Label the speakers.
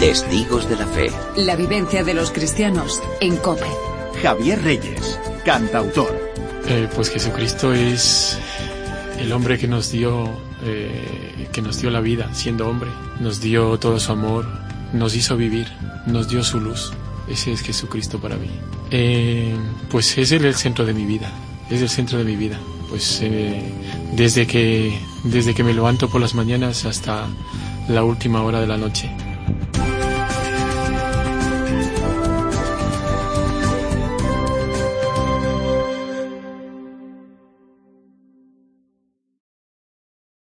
Speaker 1: Testigos de la Fe.
Speaker 2: La vivencia de los cristianos en COPE.
Speaker 3: Javier Reyes, cantautor.
Speaker 4: Pues Jesucristo es el hombre que nos dio la vida siendo hombre. Nos dio todo su amor, nos hizo vivir, nos dio su luz. Ese es Jesucristo para mí. Pues es el centro de mi vida. Es el centro de mi vida. Pues desde que me levanto por las mañanas hasta la última hora de la noche.